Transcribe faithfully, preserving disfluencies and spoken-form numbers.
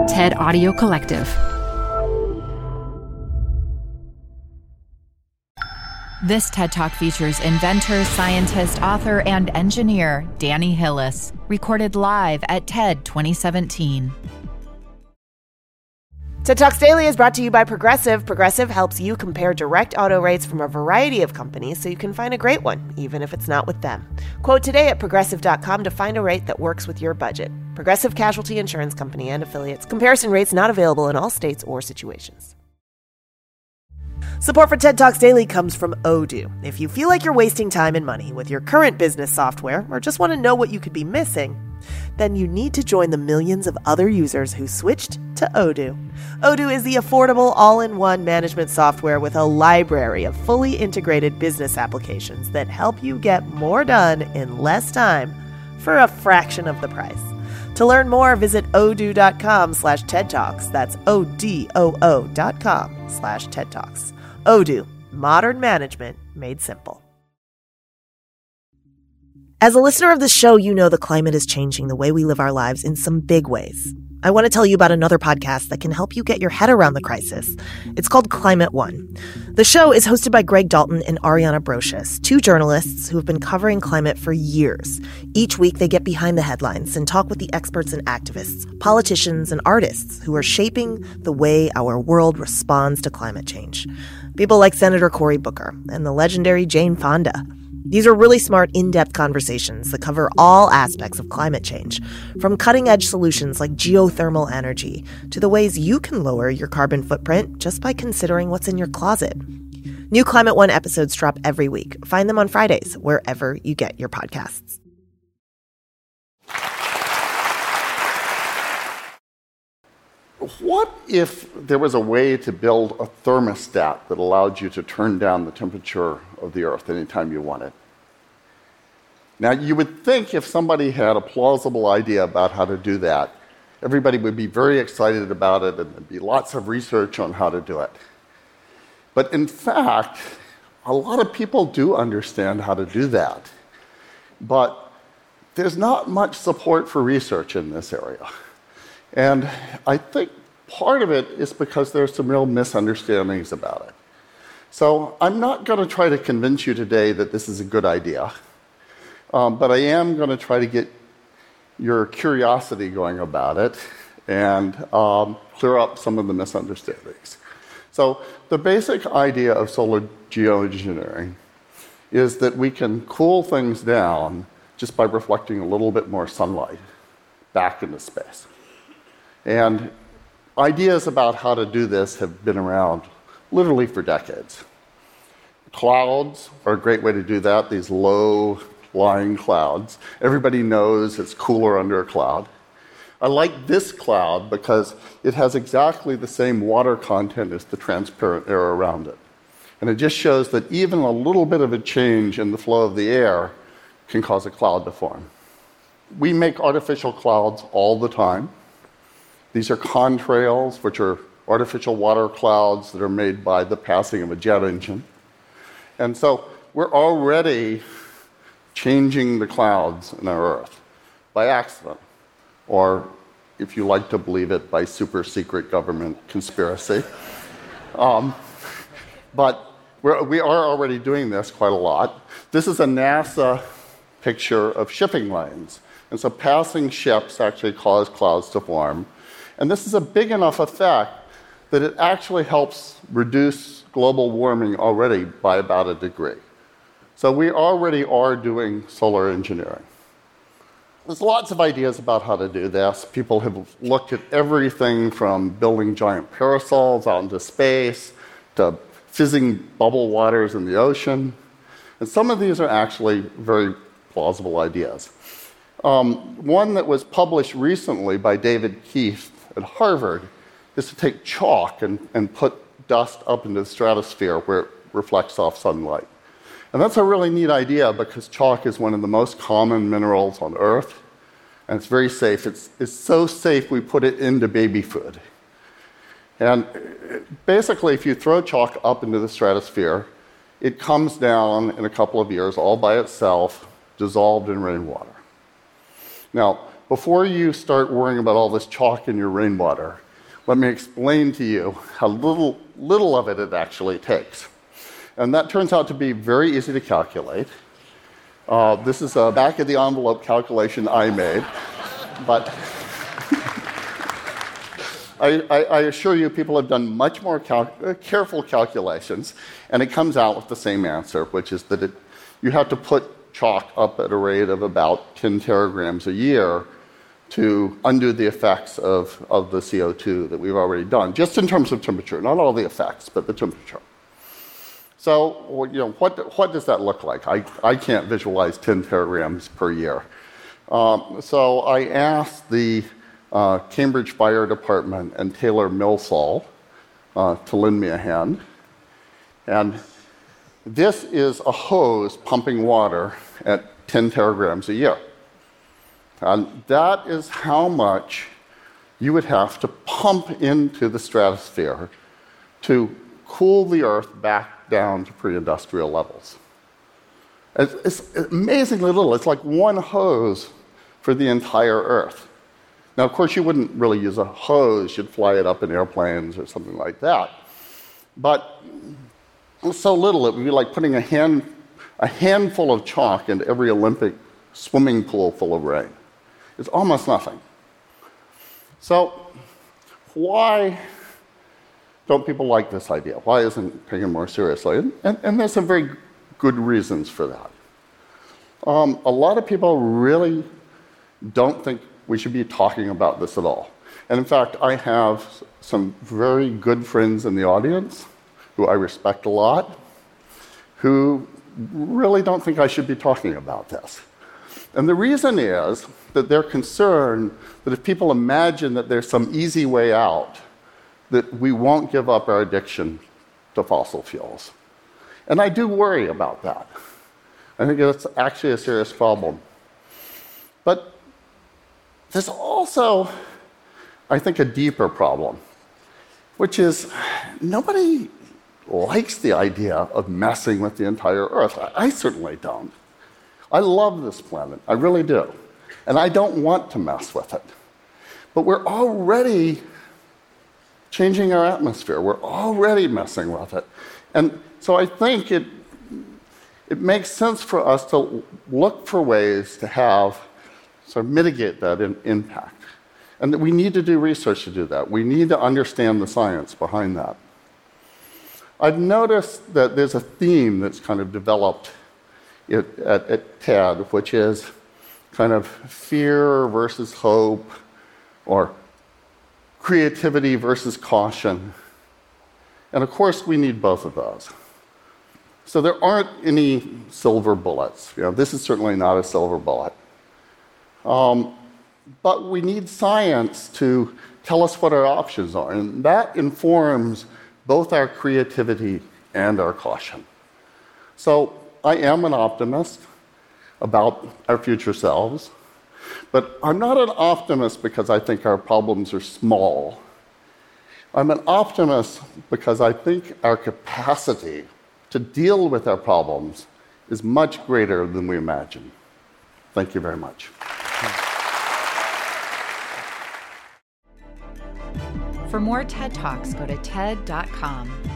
TED Audio Collective. This TED Talk features inventor, scientist, author, and engineer Danny Hillis, recorded live at TED twenty seventeen. TED Talks Daily is brought to you by Progressive. Progressive helps you compare direct auto rates from a variety of companies so you can find a great one, even if it's not with them. Quote today at progressive dot com to find a rate that works with your budget. Progressive Casualty Insurance Company and Affiliates. Comparison rates not available in all states or situations. Support for TED Talks Daily comes from Odoo. If you feel like you're wasting time and money with your current business software or just want to know what you could be missing, then you need to join the millions of other users who switched to Odoo. Odoo is the affordable all-in-one management software with a library of fully integrated business applications that help you get more done in less time for a fraction of the price. To learn more, visit odoo.com slash TED Talks. That's O-D-O-O dot com slash TED Talks. Odoo, modern management made simple. As a listener of this show, you know the climate is changing the way we live our lives in some big ways. I want to tell you about another podcast that can help you get your head around the crisis. It's called Climate One. The show is hosted by Greg Dalton and Ariana Brocious, two journalists who have been covering climate for years. Each week, they get behind the headlines and talk with the experts and activists, politicians and artists who are shaping the way our world responds to climate change. People like Senator Cory Booker and the legendary Jane Fonda. These are really smart, in-depth conversations that cover all aspects of climate change, from cutting-edge solutions like geothermal energy to the ways you can lower your carbon footprint just by considering what's in your closet. New Climate One episodes drop every week. Find them on Fridays, wherever you get your podcasts. What if there was a way to build a thermostat that allowed you to turn down the temperature of the Earth anytime you wanted? Now, you would think if somebody had a plausible idea about how to do that, everybody would be very excited about it and there'd be lots of research on how to do it. But in fact, a lot of people do understand how to do that. But there's not much support for research in this area. And I think part of it is because there's some real misunderstandings about it. So I'm not going to try to convince you today that this is a good idea, um, but I am going to try to get your curiosity going about it and um, clear up some of the misunderstandings. So the basic idea of solar geoengineering is that we can cool things down just by reflecting a little bit more sunlight back into space. And ideas about how to do this have been around literally for decades. Clouds are a great way to do that, these low-lying clouds. Everybody knows it's cooler under a cloud. I like this cloud because it has exactly the same water content as the transparent air around it. And it just shows that even a little bit of a change in the flow of the air can cause a cloud to form. We make artificial clouds all the time. These are contrails, which are artificial water clouds that are made by the passing of a jet engine. And so we're already changing the clouds in our Earth by accident, or if you like to believe it, by super secret government conspiracy. Um, but we're, we are already doing this quite a lot. This is a NASA picture of shipping lanes. And so passing ships actually cause clouds to form. And this is a big enough effect that it actually helps reduce global warming already by about a degree. So we already are doing solar engineering. There's lots of ideas about how to do this. People have looked at everything from building giant parasols out into space to fizzing bubble waters in the ocean. And some of these are actually very plausible ideas. Um, one that was published recently by David Keith at Harvard is to take chalk and, and put dust up into the stratosphere where it reflects off sunlight. And that's a really neat idea because chalk is one of the most common minerals on Earth, and it's very safe. It's, it's so safe we put it into baby food. And basically, if you throw chalk up into the stratosphere, it comes down in a couple of years all by itself, dissolved in rainwater. Now, before you start worrying about all this chalk in your rainwater, let me explain to you how little, little of it it actually takes. And that turns out to be very easy to calculate. Uh, this is a back-of-the-envelope calculation I made, but I, I, I assure you people have done much more cal- uh, careful calculations, and it comes out with the same answer, which is that it, you have to put chalk up at a rate of about ten teragrams a year to undo the effects of, of the C O two that we've already done, just in terms of temperature, not all the effects, but the temperature. So, you know, what, what does that look like? I, I can't visualize ten teragrams per year. Um, so I asked the uh, Cambridge Fire Department and Taylor Millsall uh, to lend me a hand. And this is a hose pumping water at ten teragrams a year. And that is how much you would have to pump into the stratosphere to cool the Earth back down to pre-industrial levels. It's, it's amazingly little. It's like one hose for the entire Earth. Now, of course, you wouldn't really use a hose. You'd fly it up in airplanes or something like that. But it's so little, it would be like putting a, hand, a handful of chalk into every Olympic swimming pool full of rain. It's almost nothing. So why don't people like this idea? Why isn't it taken more seriously? And, and, and there's some very good reasons for that. Um, a lot of people really don't think we should be talking about this at all. And in fact, I have some very good friends in the audience who I respect a lot, who really don't think I should be talking about this. And the reason is that they're concerned that if people imagine that there's some easy way out, that we won't give up our addiction to fossil fuels. And I do worry about that. I think it's actually a serious problem. But there's also, I think, a deeper problem, which is nobody likes the idea of messing with the entire Earth. I, I certainly don't. I love this planet. I really do. And I don't want to mess with it. But we're already changing our atmosphere. We're already messing with it. And so I think it, it makes sense for us to look for ways to have, sort of mitigate that in, impact. And that we need to do research to do that. We need to understand the science behind that. I've noticed that there's a theme that's kind of developed at, at, at TED, which is kind of fear versus hope, or creativity versus caution. And of course, we need both of those. So there aren't any silver bullets. You know, this is certainly not a silver bullet. Um, but we need science to tell us what our options are, and that informs both our creativity and our caution. So I am an optimist about our future selves, but I'm not an optimist because I think our problems are small. I'm an optimist because I think our capacity to deal with our problems is much greater than we imagine. Thank you very much. For more TED Talks, go to T E D dot com.